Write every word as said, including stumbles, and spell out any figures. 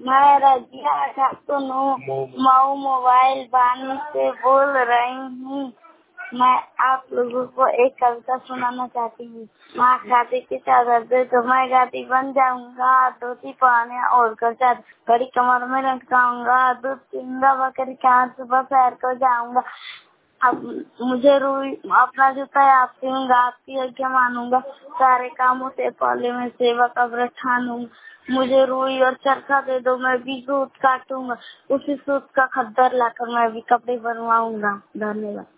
मैं रजिया ठाकुर मऊ मोबाइल बानी से बोल रही हूँ। मैं आप लोगों को एक कविता सुनाना चाहती हूँ। माँ खाती की चादर दे तो मैं गाती बन जाऊंगा, धोती पहने और कर बड़ी कमर में लटकाऊंगा, दूध पीऊंगा बकरी का, सुबह सैर को जाऊंगा। अब मुझे रूई अपना जूता आप पीऊंगा, आपकी आज्ञा मानूंगा, सारे कामों से पहले मैं सेवा का व्रत ठानूंगा। मुझे रुई और चरखा दे दो, मैं भी सूत काटूंगा, उसी सूत का खद्दर लाकर मैं भी कपड़े बनवाऊंगा। धन्यवाद।